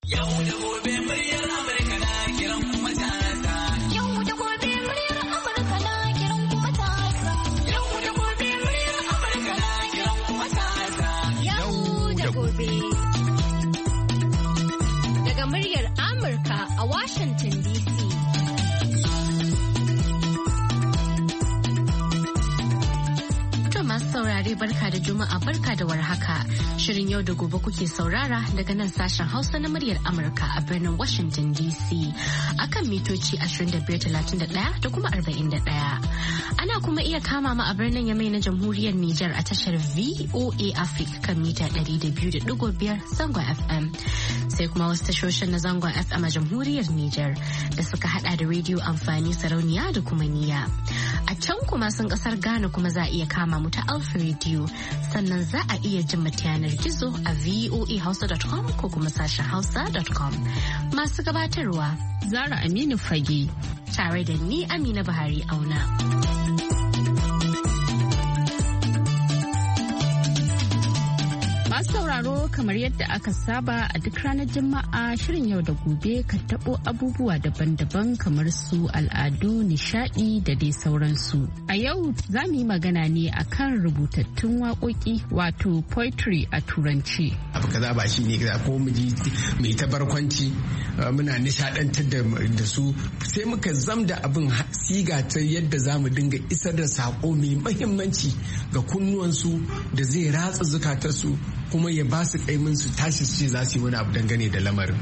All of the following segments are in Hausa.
Yau da gobe muryar Amurka na kiran kuma matasa. Yau da gobe muryar Amurka na kiran kuma matasa. Yau da gobe muryar Amurka na kiran kuma matasa. Yau da gobe. Daga muryar Amurka a Washington DC. Saurare barka da juma'a barka da warhaka. Shirin yau da gobe kuke saurara daga nan sashen Hausa na muryar Amurka a birnin Washington DC akan mitoci 2531 da kuma 41. Ana kuma iya kama mu a birnin Yamai na Jamhuriyar Nijar a tashar VOA Africa kan mita 200.5 zangon FM. Sai kuma wasu tashoshin na zangon FM a Jamhuriyar Nijar da suka hada da rediyo amfani sarauniya da kuma niya. A can kuma sun kasar Ghana kuma za a iya kama mu ta Alpha Radio sannan za a iya jin mu ta yanar gizo a voahausa.com ko kuma sashen hausa.com. Masu gabatarwa Zara Aminu Fage tare da ni Amina Buhari Auna. Masu sauraro kamar yadda aka saba a duk ranar Juma'a shirin yau da gobe kan tabo abubuwa daban-daban kamar su al'adu, nishadi da dai sauransu. A yau za mu yi magana ne akan rubutattun waƙoƙi wato poetry a turanci. Abu kaza ba shi ne kaza ko mu ji mai tabarkwanci muna nishadantar da su sai muka zamda abin siga ta yadda za mu dinga isar da sako mai mahimmanci ga kunnuwansu da zai ratsa zukatarsu kuma ya ba su kaimin su tashi su ce za su yi wani abu dangane da lamarin.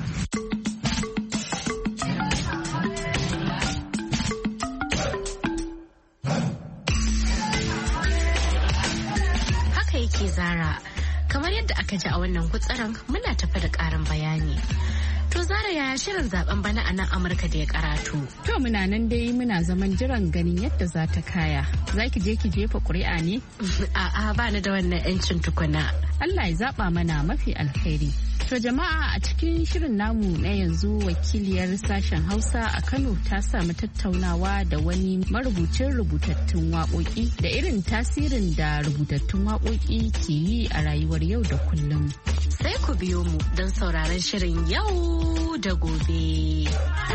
Haka yake Zara, kamar yadda aka ji a wannan gutsaran muna tafi da ƙarin bayani. To Zara yaya shirin zaben bana a nan Amurka da ya karatu? To muna nan dai muna zaman jiran ganin yadda za ta kaya. Za ki je ki jefa ƙuri'a ne? A'a ba ni da wannan 'yancin tukuna. Allah ya zaba mana mafi alheri. To jama'a a cikin shirin namu na yanzu wakiliyar sashen Hausa a Kano ta samu tattaunawa da wani marubucin rubutattun waƙoƙi da irin tasirin da rubutattun waƙoƙi ke yi a rayuwar yau da kullum. Sai ku biyo mu don sauraron shirin yau da gobe.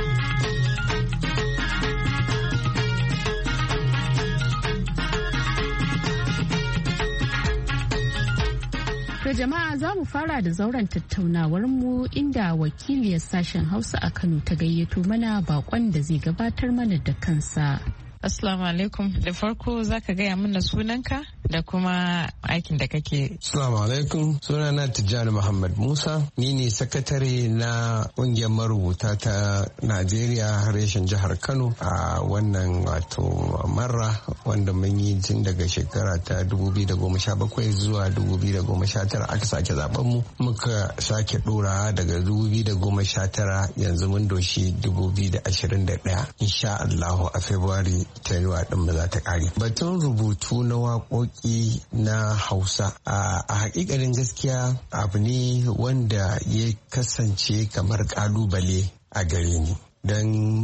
To jama'a za mu fara da zauren tattaunawar mu inda wakiliyar sashen Hausa a Kano ta gayyato mana bakon da zai gabatar mana da kansa. Assalamu alaikum. Da farko za ka gaya mana sunanka da kuma aikin da kake. Assalamu alaikum. Sunana Tijjani Muhammad Musa. Ni ne sakatare na ƙungiyar marubuta ta Najeriya reshen jihar Kano a wannan wato marra wanda mun yi tun daga shekara ta 2017 zuwa 2019 aka sake zaben mu. Muka sake ɗora daga 2019 yanzu mun doshi 2021. Insha Allahu a February tenuwa ɗin ba za ta ƙare. Batun rubutu na waƙoƙi na Hausa a haƙiƙanin gaskiya abu ne wanda ya kasance kamar ƙalubale a gare ni. Don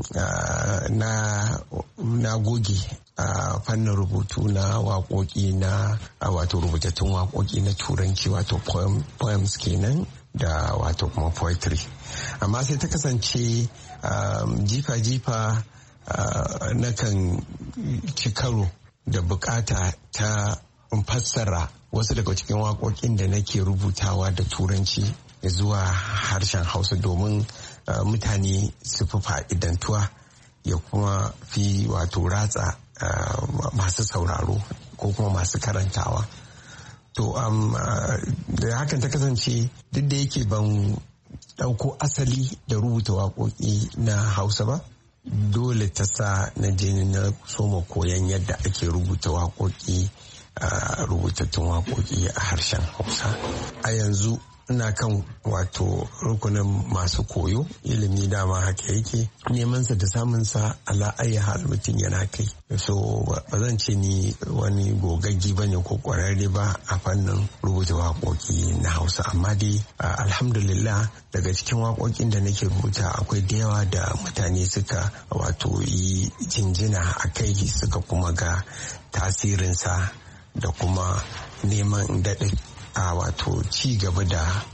na goge a fannin rubutu na waƙoƙi na wato rubutattun waƙoƙi na turanci wato poems kenan da wato kuma poetry. Amma sai ta kasance jifa-jifa nakan ci karo da bukata ta fassara wasu daga cikin waƙoƙin da nake rubutawa da turanci zuwa harshen Hausa domin mutane su fi fa'idantuwa ya kuma fi wato ratsa masu sauraro ko kuma masu karantawa. To da hakan ta kasance duk da yake ban ɗauko asali da rubuta waƙoƙi na Hausa ba, dole ta sa na je na soma koyon yadda ake rubuta waƙoƙi rubutattun waƙoƙi a harshen Hausa. A yanzu ina kan wato rukunin masu koyo, ilimi dama haka yake, nemansa da samunsa ala ayi hal mutum yana kai. So ba zan ce ni wani gogaggi ba ne ko kwararre ba a fannin rubuta waƙoƙi na Hausa, amma dai alhamdulillah daga cikin waƙoƙin da nake rubuta akwai da yawa da mutane suka wato yi jinjina a kai, suka kuma ga tasirinsa da kuma neman daɗin a wato ci gaba da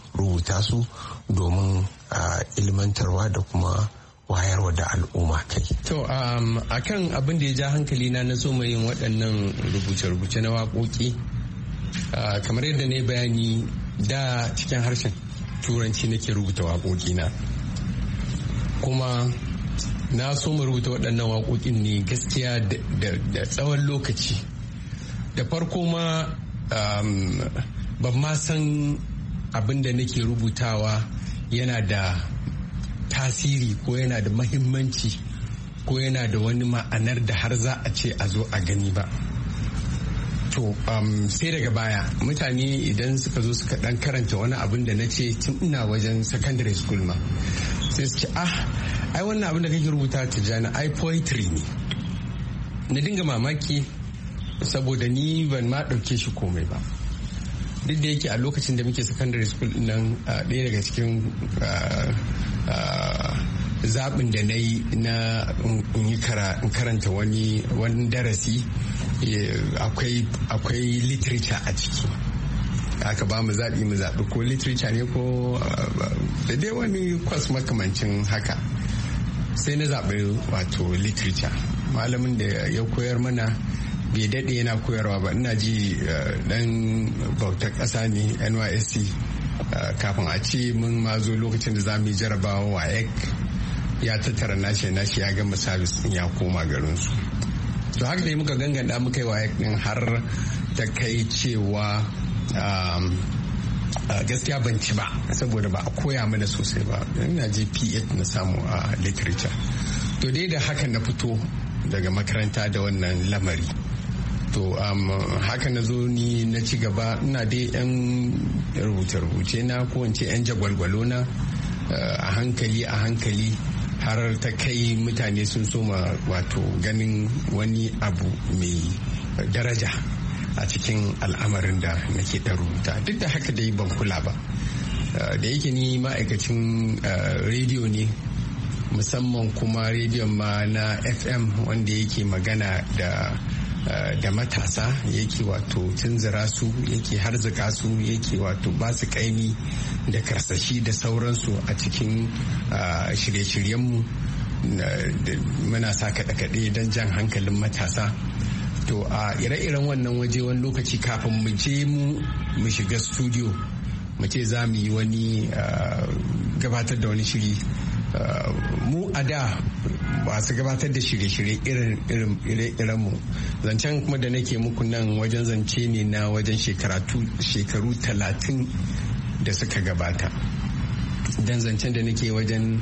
rubuta su domin ilmantarwa da kuma wayarwa da al'umma kai. To akan abin da ya ja hankali na so mai yin waɗannan rubuce-rubuce na waƙoƙi kamar yadda na yi bayani da cikin harshen turanci nake rubuta waƙoƙi na, kuma na so mu rubuta waɗannan waƙoƙin ne gaskiya da tsawon lokaci. Da farko ma ban ma san abin da nake rubutawa yana da tasiri ko yana da mahimmanci ko yana da wani ma'anar da har za a ce a zo a gani ba. To sai daga baya mutane idan suka zo suka dan karanta wani abin da na ce tun ina wajen secondary school ma sai su ce ai wannan abin da kake rubuta Tijjani ai poetry ne. Na dinga mamaki saboda ni ban ma ɗauke shi komai ba, duk da yake a lokacin da muke secondary school nan ɗaya daga cikin zaɓin da na yi na in karanta wani darasi akwai literature a ciki. Aka ba mu zaɓi ko literature ne ko da dai wani kwas makamancin haka. Sai na zaɓi wato literature. Malamin da ya koyar mana bai daɗe yana koyarwa ba, ina ji ɗan bautar ƙasa ne NYSC. Kafin a ce mun ma zo lokacin da za mu yi jarabawa WAEC ya tattara nashi ya gama sabis ya koma garinsu. To haka dai muka ganganta muka yi WAEC din har ta kai cewa gaskiya ban ci ba saboda ba a koya mana sosai ba. Ina ji P8 na samu a literature. To dai da hakan na fito daga makaranta da wannan lamari. To haka na zo ni na ci gaba ina dai yan rubuce-rubuce na ko in ce yan jagwalgwalo na a hankali har ta kai mutane sun soma wato ganin wani abu mai daraja a cikin al'amarin da nake ta rubuta. Duk da haka dai ban kula ba, da yake ni ma'aikacin rediyo ne, musamman kuma rediyon ma na FM wanda yake magana da matasa, yake wato tunzura su, yake harzuka su, yake wato ba su kaimi da karsashi da sauransu a cikin shirye-shiryenmu. Muna sa kaɗe-kaɗe don jan hankalin matasa. To a ire-iren wannan waje wani lokaci kafin mu je mu shiga studio mu ce za mu yi wani gabatar da wani shiri, mu a da masu gabatar da shirye-shirye irin mu zancen kuma da nake muku nan wajen zance ne na wajen shekaru 30 da suka gabata. Dan zancen da nake wajen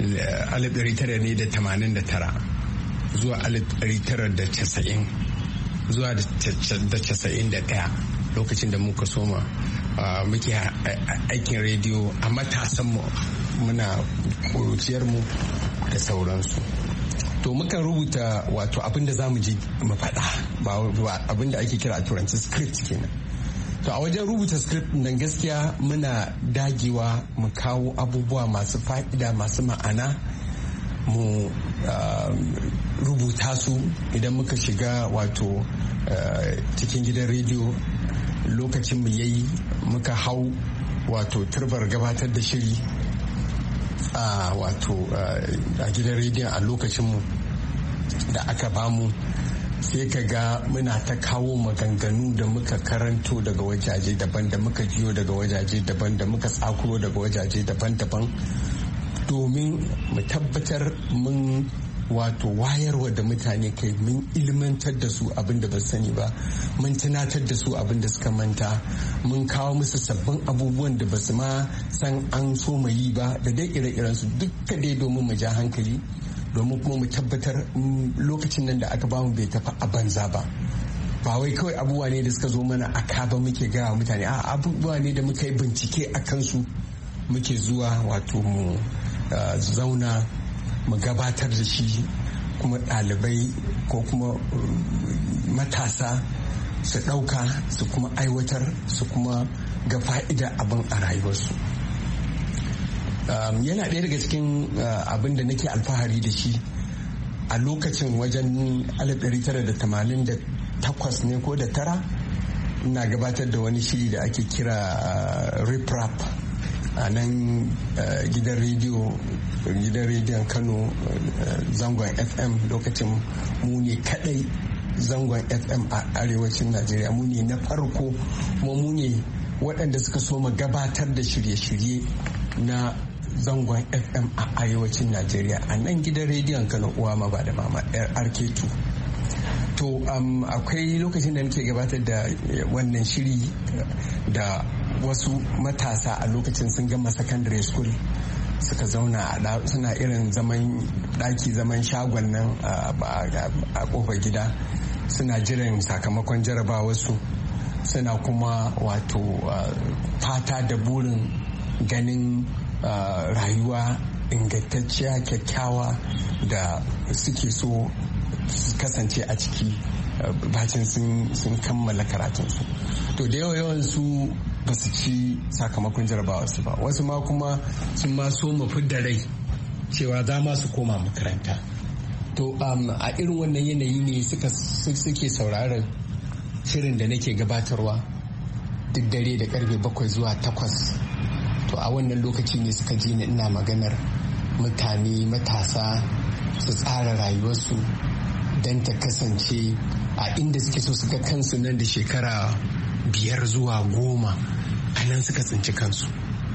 1989 zuwa 1990 zuwa da 91 lokacin da muka soma muke aikin rediyo a matasanmu muna kuruciyarmu da sauransu. To mukan rubuta wato abinda za mu ji mu faɗa, ba abinda ake kira a turanci script kenan. To a wajen rubuta script nan gaskiya muna dagewa mu kawo abubuwa masu fa'ida masu ma'ana mu rubuta su. Idan muka shiga wato cikin gidan rediyo lokacin mu yayi muka hau wato turbar gabatar da shiri a gidan rediyon a lokacinmu da aka bamu, sai ka ga muna ta kawo maganganu da muka karanto daga wajaje daban, da muka jiyo daga wajaje daban, da muka tsakuro daga wajaje daban-daban domin mu tabbatar mun wato wayarwa da mutane kai, mun ilmantar da su abin da ba sani ba, mun tunatar da su abin da suka manta, mun kawo musu sabbin abubuwan da ba su ma san an so mu yi ba, da dai ire-iren su dukka dai domin mu ja hankali, domin kuma mu tabbatar lokacin nan da aka bamu bai tafi a banza ba. Ba wai kawai abubuwa ne da suka zo mana a kaba muke gaya wa mutane, a abubuwa ne da muka yi bincike a kansu muke zuwa wato mu zauna mu gabatar da shi, kuma ɗalibai ko kuma matasa su ɗauka su kuma aiwatar su kuma ga fa'ida abin a rayuwarsu. Yana ɗaya daga cikin abin da nake alfahari da shi a lokacin wajen 1988 ne ko da tara, ina gabatar da wani shiri da ake kira Rip Rap a nan gidan rediyon Kano zangon FM. Lokacin mu ne kadai zangon FM a arewacin Najeriya, mu ne na farko kuma mu ne waɗanda suka so mu gabatar da shirye-shirye na zangon FM a arewacin Najeriya a nan gidan rediyon Kano uwa ma ba da mama RK2. To akwai lokacin da nake gabatar da wannan shiri da wasu matasa a lokacin sun gama secondary school suka zauna suna irin zaman shagon nan a kofar gida suna jiran sakamakon jarabawarsu, suna kuma wato fata da burin ganin rayuwa ingantacciya kyakkyawa da suke so su kasance a ciki bacin sun kammala karatunsu. To da yawan su ba su ci sakamakon jarabawarsu ba, wasu ma kuma sun ma so mafi da rai cewa za ma su koma makaranta. To a irin wannan yanayi ne suke sauraron shirin da nake gabatarwa duk dare da karfe 7 zuwa 8. To a wannan lokaci ne suka ji ni ina maganar mutane matasa su tsara rayuwarsu don ta kasance a inda suke so suka kansu nan da shekara 5 zuwa 10 a nan suka tsinci kansu.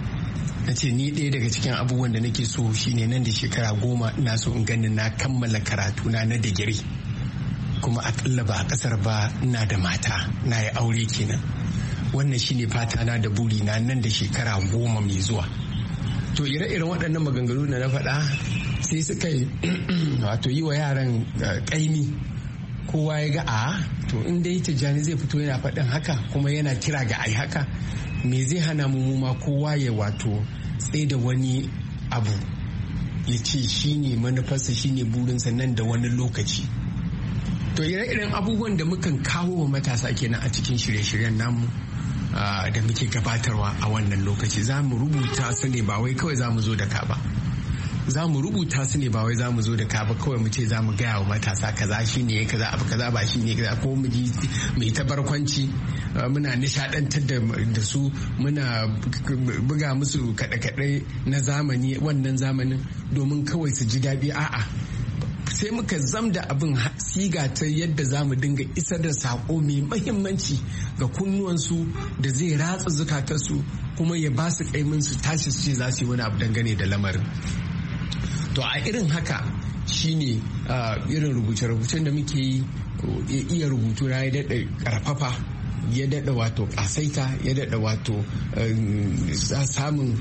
Na ce ni ɗaya daga cikin abubuwan da nake so shine nan da shekara 10 ina so in gani na kammala karatuna na digiri, kuma akalla ba a ƙasar ba ina da mata na yi aure kenan. Wannan shine fata na da buri na nan da shekara 10 mai zuwa. To ire-iren waɗannan maganganu da na faɗa sai suka wato yi wa yaran ƙaimi. Kowa ya ga to in dai Tijjani zai fito yana faɗin haka kuma yana kira ga ai haka, me zai hana mu ma kowa ya wato tsaye da wani abu ya ce shine manufarsa shine burinsa nan da wani lokaci. To ire-iren abubuwan da mukan kawo wa matasa kenan a cikin shirye-shiryen namu da muke gabatarwa a wannan lokaci. Za mu rubuta su ne ba wai kawai za mu zo da ka ba. Za mu rubuta su ne ba wai za mu zo da ka ba kawai mu ce za mu gaya wa matasa kaza shi ne kaza abu kaza ba shi ne kaza, ko mu ji mai tabarkwanci muna nishadantar da su, muna buga musu kaɗe-kaɗe na zamani wannan zamanin domin kawai su ji daɗi. A'a, sai muka zamda abin siga ta yadda za mu dinga isar da saƙo mai mahimmanci ga kunnuwansu da zai ratsa zukatarsu kuma ya ba su ƙaimin su tashi su ce za su yi wani abu dangane da lamarin. To a irin haka shine irin rubuce-rubucen da muke yi. Iya rubutu na ya daɗa ƙarfafa, ya daɗa wato ƙasaita, ya daɗa wato samun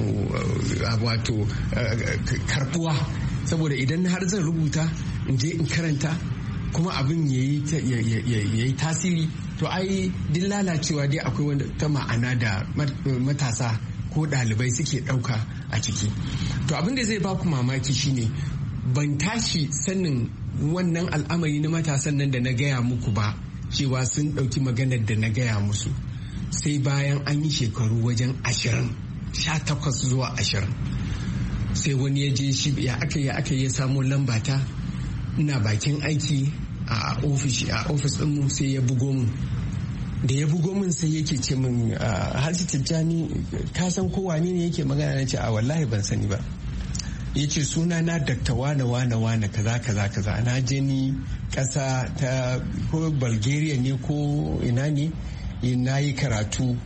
wato karɓuwa, saboda idan har zan rubuta in je in karanta kuma abin ya yi tasiri, to ai din lalacewa dai akwai wanda ta ma'ana da matasa ko ɗalibai suke ɗauka a ciki. To abin da zai baku mamaki shine ban tashi sanin wannan al'amari na matasan nan da na gaya muku ba, cewa sun ɗauki maganar da na gaya musu, sai bayan an yi shekaru wajen 18 zuwa 20. Sai wani ya je shi ya aka ya samo lambata, ina bakin aiki a ofis ɗinmu, sai ya bugo mu. Da ya bugo min sai yake ce min, Haji Tijjani ka san ko wane ne yake magana? Na ce a wallahi ban sani ba. Ya ce suna na Dr. wane kaza na je ni ƙasa ta ko Bulgaria ne ko ina ne, na yi karatu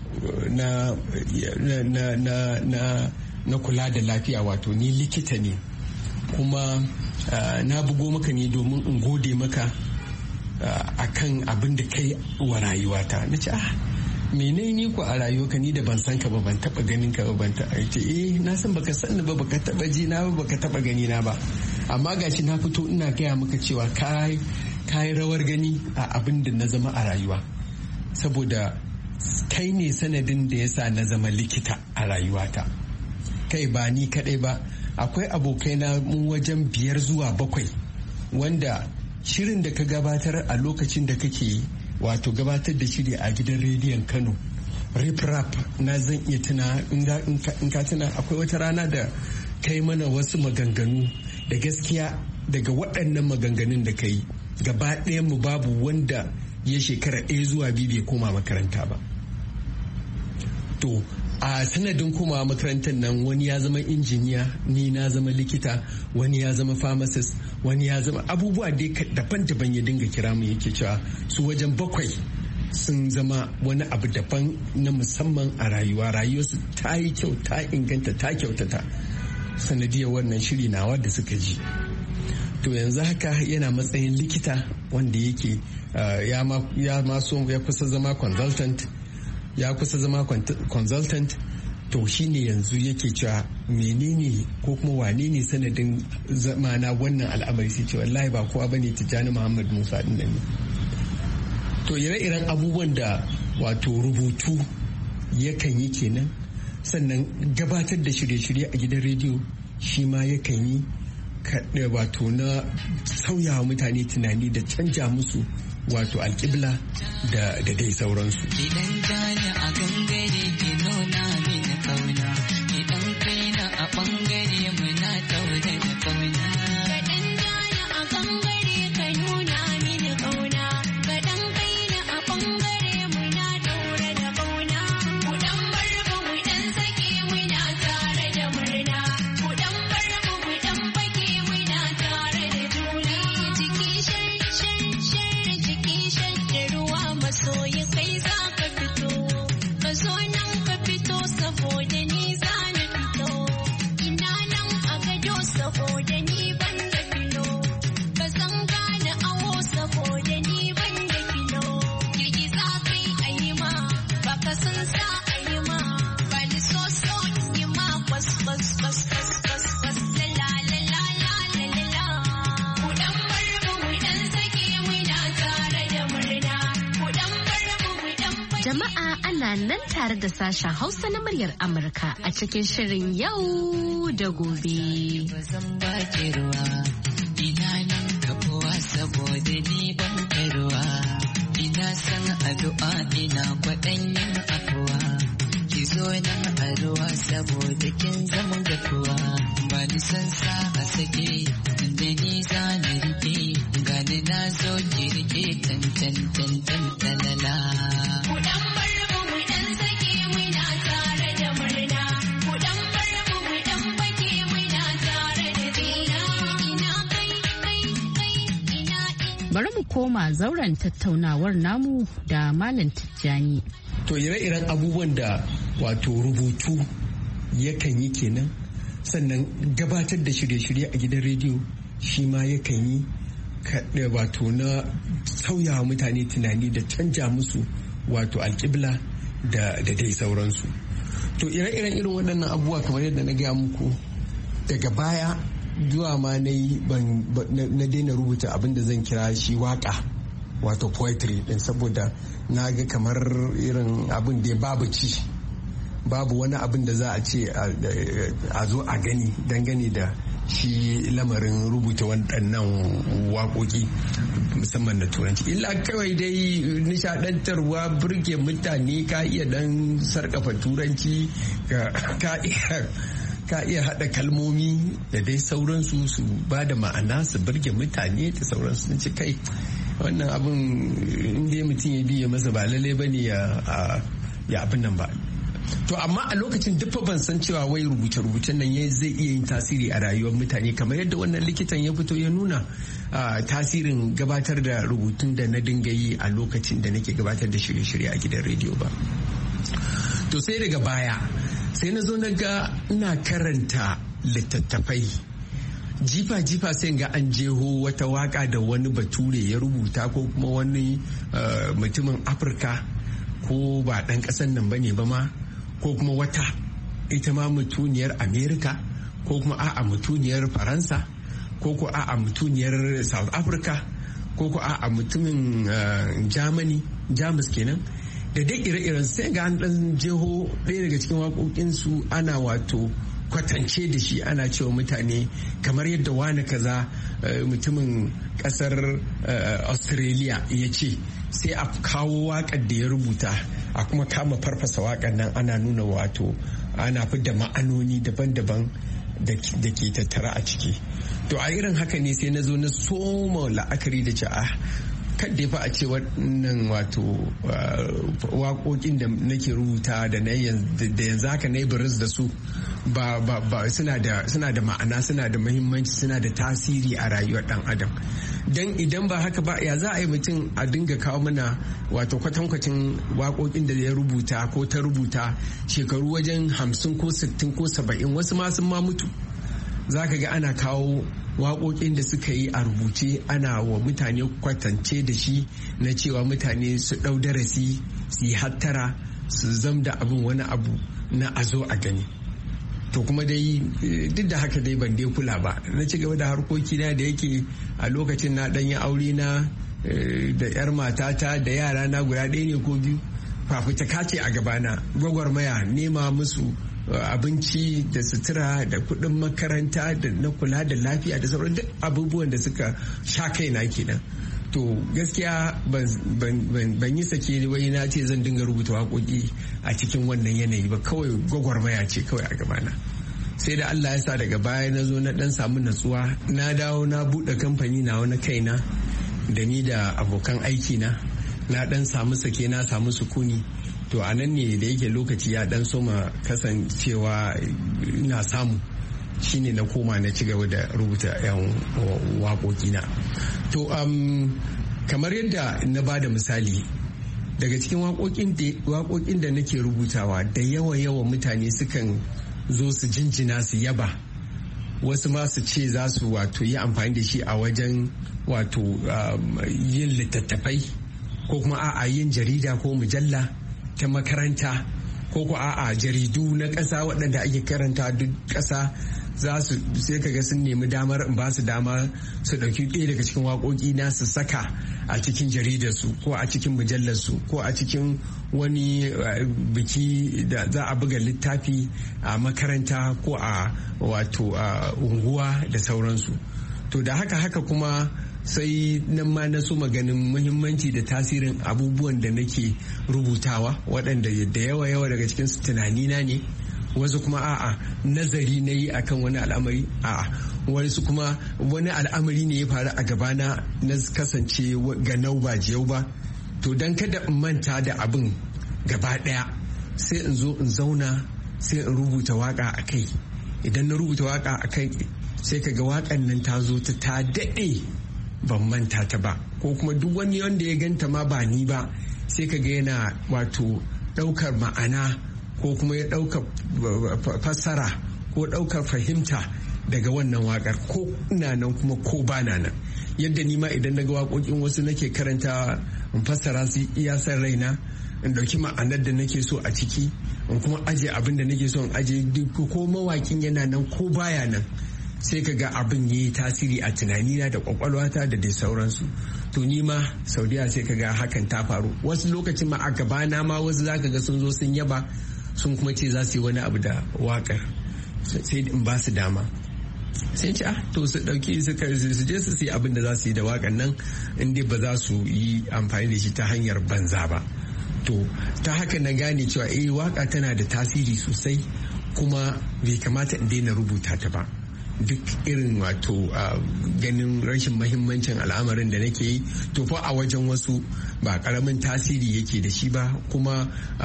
na kula da lafiya, wato ni likita ne, kuma na bugo maka ne domin in gode maka akan abin da kai wa rayuwata. Na ce menene ni ko a rayuwarka, ni da ban san ka ba, ban taba ganin ka ba, ban ta ce na san baka san ni ba, baka taba ji na ba, baka taba gani na ba, amma gashi na fito ina gaya maka cewa kai rawar gani a abin da na zama a rayuwa, saboda kai ne sanadin da yasa na zama likita a rayuwata. Kai ba ni kadai ba, akwai abokai na mu wajen 5 zuwa 7 wanda shirin da ka gabatar a lokacin da kake wato gabatar da shiri a gidan rediyon Kano, Rap na zan iya tuna, in ka tuna akwai wata rana da kai mana wasu maganganu da gaskiya daga waɗannan maganganun da kai gaba ɗayan mu babu wanda ya shekara 1 zuwa 2 bai koma makaranta ba. To a sanadin kuma makarantar nan wani ya zama injiniya, ni na zama likita, wani ya zama pharmacist, wani ya zama abubuwa dai daban-daban ya dinga kira mu yake cewa su wajen 7 sun zama wani abu daban na musamman a rayuwarsu ta yi kyau, ta inganta, ta kyautata sanadiyar wannan shiri nawa da suka ji. To yanzu haka yana matsayin likita wanda yake ya kusa zama consultant, to shine yanzu yake cewa menene ko kuma wane ne sanadin zamana wannan al'amari, sai ce wallahi ba kowa bane Tijjani Muhammad Musa din nan ne. To ire-iren abubuwan da wato rubutu yakan yi kenan, sannan gabatar da shirye-shirye a gidan rediyo shi ma yakan yi wato na sauyawa mutane tunani da canja musu wato alƙibla da dai sauransu. Idan gane a gangare ke nuna mini kauna, idan kai na a bangare muna taure da kauna. Kaɗan gane a gangare ka nuna mini kauna, kaɗan kai na a bangare muna taure da kauna. Kuɗan barba mu ɗan sake muna tare da murna, kuɗan barba mu ɗan fake muna tare da juna. Jiki shar jiki shar da ruwa masoyi kai za ka fito, ka zo nan ka fito saboda ni za na fito. Ina nan a gado saboda ni ban da filo, ka san gane awo saboda ni ban da filo. Girgiza kai a yi ma, ba ka san sa a yi ma, ba ni so yi ma kwas kwas kwas kwas kwas kwas la la la la la la la. Kuɗan barba mu ɗan sake muna tare da murna, kuɗan barba mu ɗan fake. Jama'a ana nan tare da sashen Hausa na muryar Amurka a cikin shirin yau da gobe. Zan baki ruwa, ina nan kafuwa saboda ni ban karuwa. Ina san addu'a, ina kwaɗanyin afuwa. Ki zo nan a ruwa saboda kin zama gafuwa. Ba ni san sa a sake, da ni za na rike. Gani na zo ki rike tan talala. Kuɗan barba mu ɗan sake muna tare da murna, kuɗan barba mu ɗan fake muna tare da juna. Ina kai ina Bari mu koma zauren tattaunawar namu da Malam Tijjani. To ire-iren abubuwan da wato rubutu yakan yi kenan, sannan gabatar da shirye-shirye a gidan rediyo shi ma yakan yi wato na sauyawa mutane tunani da canja musu wato alƙibla da dai sauransu. To ire-iren irin waɗannan abubuwa kamar yadda na gaya muku, daga baya zuwa ma na daina rubuta abin da zan kira shi waka, wato poetry din, saboda na ga kamar irin abin da babu babu wani abin da za a ce a zo a gani dangane da shi lamarin rubuta waɗannan waƙoƙi musamman na turanci, illa kawai dai nishaɗantarwa, burge mutane, ka iya dan sarƙafa turanci, ka iya haɗa kalmomi da dai sauransu su ba da ma'ana, su burge mutane da sauransu. Sun ce kai wannan abin inda mutum ya biya masa ba lalle ba ne ya abin nan ba. To amma a lokacin duk ban san cewa wai rubuce-rubucen nan zai iya yin tasiri a rayuwar mutane, kamar yadda wannan likitan ya fito ya nuna tasirin gabatar da rubutun da na dinga yi a lokacin da nake gabatar da shirye-shirye a gidan rediyo ba. To sai daga baya sai na zo na ga ina karanta littattafai, jifa-jifa sai ga an jeho wata waka da wani bature ya rubuta, ko kuma wani mutumin Afirka ko ba ɗan ƙasan nan bane ba ma, ko kuma wata ita ma mutuniyar Amerika, ko kuma a'a mutuniyar Faransa, ko ko a'a mutuniyar South Africa, ko ko a'a mutumin Jamus kenan, da dai ire-iren. Sai ga an ɗan jeho ɗaya daga cikin waƙoƙinsu ana wato kwatance da shi, ana cewa mutane kamar yadda wani kaza mutumin kasar Australia ya ce, sai a kawo waƙar da ya rubuta a kuma kama farfasa waƙar nan, ana nuna wato ana fidda ma'anoni daban-daban da ke tattara a ciki. To a irin haka ne sai na zo na soma la'akari da cewa kadda fa a ce wannan wato waƙoƙin da nake rubuta da yanzu haka na yi baris da su ba suna da ma'ana, suna da muhimmanci, suna da tasiri a rayuwar dan adam. Dan idan ba haka ba, ya za a yi mutum a dinga kawo mana wato kwatankwacin waƙoƙin da ya rubuta ko ta rubuta shekaru wajen 50 ko 60 ko 70, wasu ma sun ma mutu. Za ka ga ana kawo waƙoƙin da suka yi a rubuce, ana wa mutane kwatance da shi na cewa mutane su ɗau darasi, su yi hattara, su zamda abin wani abu na a zo a gani. To kuma dai duk da haka dai ban dai kula ba, na ci gaba da harkokina da yake a lokacin na ɗanyi aure na da 'yar matata da yara na guda ɗaya ne ko biyu. Fafutuka ce a gabana, gwagwarmaya, nema musu abinci da sutura da kuɗin makaranta da na kula da lafiya da sauran duk abubuwan da suka sha kaina kenan. To gaskiya ban yi sake wai na ce zan dinga rubuta waƙoƙi a cikin wannan yanayi ba, kawai gwagwarmaya ce kawai a gabana. Sai da Allah ya sa daga baya na zo na dan samu natsuwa, na dawo na buɗe kamfani na wani kaina da ni da abokan aiki na dan samu sake, na samu sukuni. To a nan ne da yake lokaci ya dan soma kasancewa ina samu, shine na koma na ci gaba da rubuta 'yan waƙoƙina. To kamar yadda na ba da misali, daga cikin waƙoƙin da nake rubutawa da yawa mutane sukan zo su jinjina su yaba, wasu ma su ce za su wato yi amfani da shi a wajen wato yin littattafai ko kuma a'a yin jarida ko mujalla ta makaranta ko ko a'a jaridu na ƙasa waɗanda ake karanta duk ƙasa. Za su sai kaga sun nemi damar in ba su dama su ɗauki ɗaya daga cikin waƙoƙi na su saka a cikin jaridarsu ko a cikin mujallarsu ko a cikin wani biki da za a buga littafi a makaranta ko a wato unguwa da sauransu. To da haka kuma sai nan ma na so maganin muhimmanci da tasirin abubuwan da nake rubutawa, waɗanda da yawa daga cikin su tunanina ne, wasu kuma a'a nazari na yi akan wani al'amari, a'a wasu kuma wani al'amari ne ya faru a gabana na kasance ganau ba jiyau ba. To don kada in manta da abin gaba daya, sai in zo in zauna sai in rubuta waka a kai. Idan na rubuta waka a kai, sai kaga wakan nan ta zo ta daɗe ban manta ta ba, ko kuma duk wani wanda ya ganta ma ba ni ba, sai kaga yana wato ɗaukar ma'ana ko kuma ya ɗauka fassara ko ɗaukar fahimta daga wannan waƙar, ko ina nan kuma ko ba na nan. Yadda ni ma idan na ga waƙoƙin wasu nake karanta in fassara su iya san raina, in ɗauki ma'anar da nake so a ciki, in kuma aje abin da nake so in aje, ko mawaƙin yana nan ko baya nan, sai ka ga abin yi tasiri a tunanina da kwakwalwata da dai sauransu. To ni ma Saudiya sai ka ga hakan ta faru. Wasu lokacin ma a gabana ma wasu za ka ga sun zo sun yaba, sun kuma ce za su yi wani abu da wakar, sai in ba su dama, sai ce to su dauki su je su yi abin da za su yi da wakan nan, inda ba za su yi amfani da shi ta hanyar banza ba. To ta haka na gane cewa waka tana da tasiri sosai, kuma bai kamata in daina rubuta ta ba. Duk irin wato ganin rashin mahimmancin al'amarin da nake yi, to fa a wajen wasu ba karamin tasiri yake da shi ba, kuma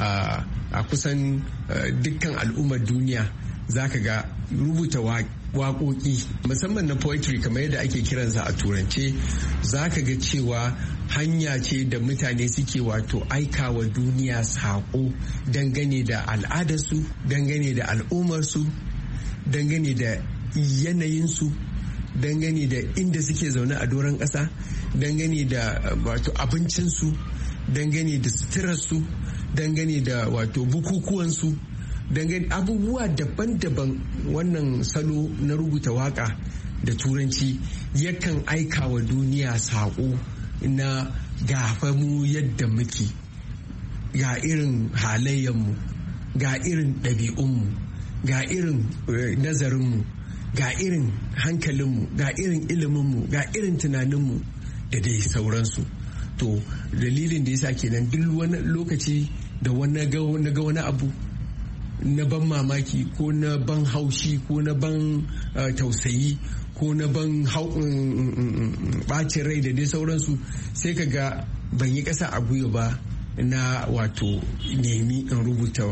a kusan dukkan al'ummar duniya za ka ga rubuta waƙoƙi musamman na poetry kamar yadda ake kiransa a turance, za ka ga cewa hanya ce da mutane suke wato aikawa duniya saƙo dangane da al'adarsu, dangane da al'ummarsu, dangane da yanayinsu, dangane da inda suke zaune a doron ƙasa, dangane da wato abincinsu, dangane da suturarsu, dangane da wato bukukuwansu, dangane abubuwa daban-daban. Wannan salo na rubuta waka da turanci yakan aika wa duniya saƙo na gafa mu yadda muke, ga irin halayenmu, ga irin ɗabi'unmu, ga irin nazarinmu, ga irin hankalinmu, ga irin iliminmu, ga irin tunaninmu da dai sauransu. To dalilin da yasa kenan duk wani lokaci da na ga wani abu na ban mamaki ko na ban haushi ko na ban tausayi ko na ban ɓacin rai da dai sauransu, sai ka ga ban yi ƙasa a gwiwa ba na wato nemi in rubuce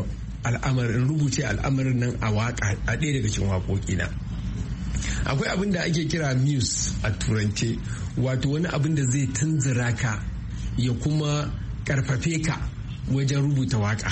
al'amarin nan a waka a ɗaya daga cikin waƙoƙina. Akwai abin da ake kira muse a turance, wato wani abin da zai tunzura ka ya kuma ƙarfafe ka wajen rubuta waka.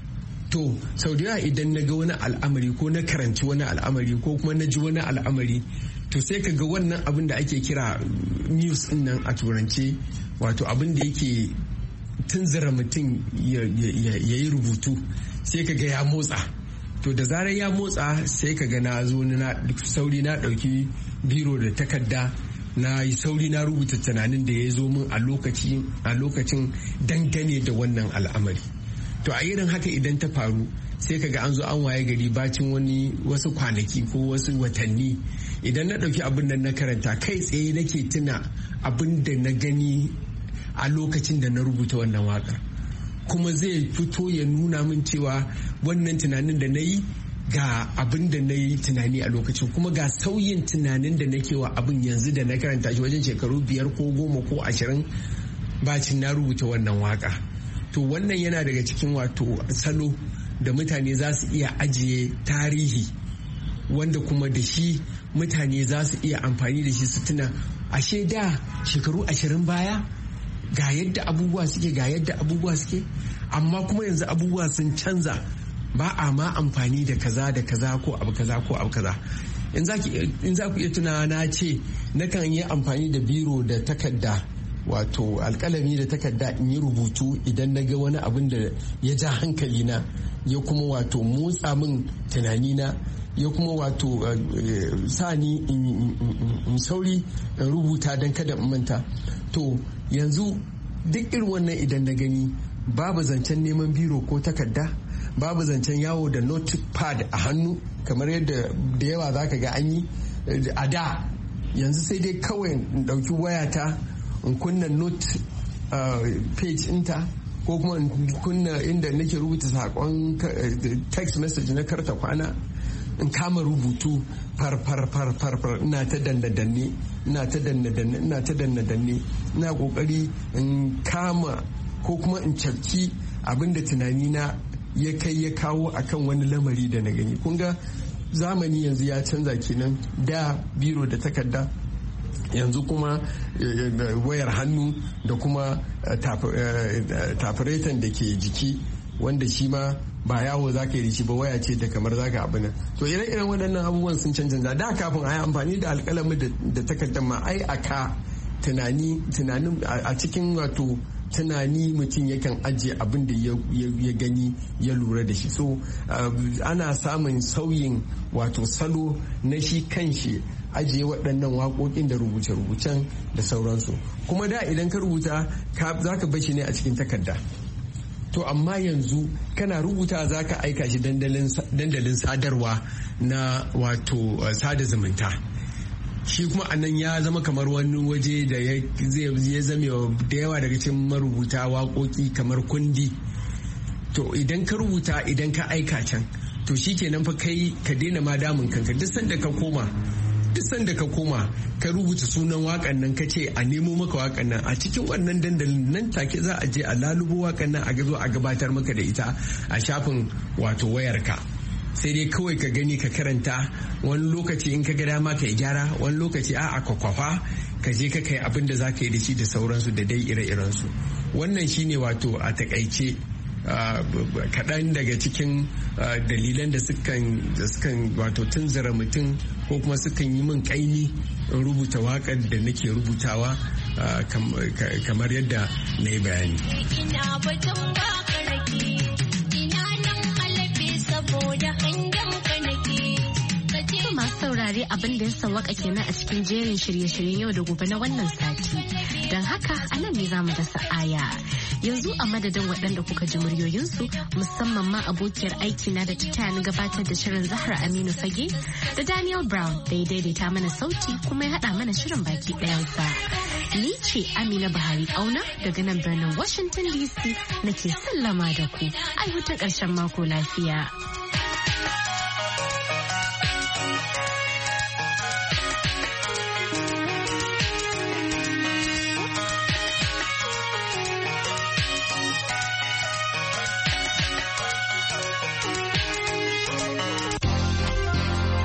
To sau da yawa idan na ga wani al'amari ko na karanci wani al'amari ko kuma na ji wani al'amari, to sai ka ga wannan abin da ake kira muse din nan a turance, wato abin da yake tunzura mutum ya yi rubutu, sai ka ga ya motsa. To da zarar ya motsa sai ka ga na zo na sauri na ɗauki biro da takarda na yi sauri na rubuta tunanin da ya zo min a lokacin dangane da wannan al'amari. To a irin haka idan ta faru sai ka ga an zo an waye gari bacin wasu kwanaki ko wasu watanni, idan na ɗauki abin nan na karanta kai tsaye nake tuna abin da na gani a lokacin da na rubuta wannan waƙar, kuma zai fito ya nuna min cewa wannan tunanin da na yi ga abin da na yi tunani a lokacin, kuma ga sauyin tunanin da nake wa abin yanzu da na karanta shi wajen shekaru 5 ko 10 ko 20 bacin na rubuta wannan waƙa. To wannan yana daga cikin wato salo da mutane za su iya ajiye tarihi, wanda kuma da shi mutane za su iya amfani da shi su tuna ashe da shekaru 20 baya ga yadda abubuwa suke, amma kuma yanzu abubuwa sun canza, ba a ma amfani da kaza da kaza ko abu kaza ko abu kaza. In za ku iya tuna na ce nakan yi amfani da biro da takarda, wato alkalami da takarda in yi rubutu idan na ga wani abin da ya ja hankali na, ya kuma wato motsa min tunani na, ya kuma wato sani in sauri in rubuta don kada in manta. To yanzu duk irin wannan idan na gani, babu zancen neman biro ko takarda, babu zancen yawo da notepad a hannu kamar yadda da yawa za ka ga an yi a da. Yanzu sai dai kawai in ɗauki wayata in kunna note page ɗinta, ko kuma in kunna inda nake rubuta saƙon text message na karta kwana, in kama rubutu far ina ta danne ina kokari in kama ko kuma in cafki abinda tunani na ya kai ya kawo akan wani lamari da na gani. Kun ga zamani yanzu ya canza kenan, da biro da takarda, yanzu kuma wayar hannu da kuma tafiretan da ke jiki, wanda shi ma ba yawo za ka yi shi ba, waya ce da kamar za ka abu nan. To ire-iren waɗannan abubuwan sun canza. Da kafin a yi amfani da alƙalami da takardar ma ai aka tunanin a cikin wato tunani mutum yakan ajiye abin da ya gani ya lura da shi. So ana samun sauyin wato salo na shi kanshi ajiye waɗannan waƙoƙin da rubuce-rubucen da sauransu. Kuma da idan ka rubuta za ka bashi ne a cikin takarda. To amma yanzu kana rubuta za ka aika shi dandalin sadarwa na wato sada zumunta. Shi kuma anan ya zama kamar wani waje da ya zame da yawa daga cikin marubuta waƙoƙi kamar kundi. To idan ka rubuta, idan ka aika can, to shi kenan fa kai ka daina ma damun kanka. Duk sanda ka koma ka rubuta sunan wakan nan, ka ce a nemo maka wakan nan, a cikin wannan dandalin nan take za a je a lalubo wakan nan a zo a gabatar maka da ita a shafin wato wayarka. Sai dai kawai ka gani ka karanta, wani lokaci in ka ga dama ka yi gyara, wani lokaci a kwakwafa ka je ka kai abin da za ka yi da shi da sauransu da dai ire-irensu. Wannan shine wato a takaice kaɗan daga cikin dalilan da sukan wato tunzura mutum ko kuma sukan yi min kaini in rubuta waƙar da nake rubutawa kamar yadda na yi bayani. saurare abin da ya sawaka kenan a cikin jerin shirye-shiryen yau da gobe na wannan sati. Don haka a nan ne za mu dasa aya. Yanzu a madadin waɗanda kuka ji muryoyinsu, musamman ma abokiyar aiki na da ta ni gabatar da shirin Zahra Aminu Fage da Daniel Brown da ya daidaita mana sauti kuma ya haɗa mana shirin baki ɗayansa. Ni ce Amina Buhari Auna daga nan birnin Washington DC nake sallama da ku. Ai hutun ƙarshen mako lafiya.